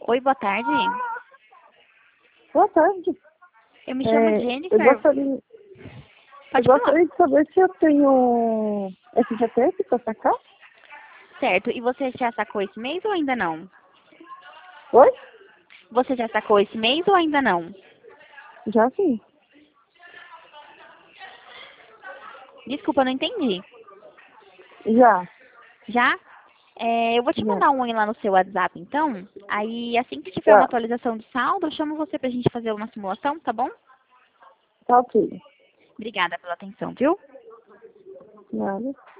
Oi, boa tarde. Boa tarde. Eu me chamo Eu Jennifer. gostaria, Pode falar. de saber se eu tenho FGTS para sacar. Certo. E você já sacou esse mês ou ainda não? Oi? Você já sacou esse mês ou ainda não? Já sim. Desculpa, eu não entendi. Já. Já? Eu vou te Já. mandar um oi lá no seu WhatsApp, então. Aí, assim que tiver uma Tá. atualização do saldo, eu chamo você pra gente fazer uma simulação, tá bom? Tá ok. Obrigada pela atenção, viu? Nada.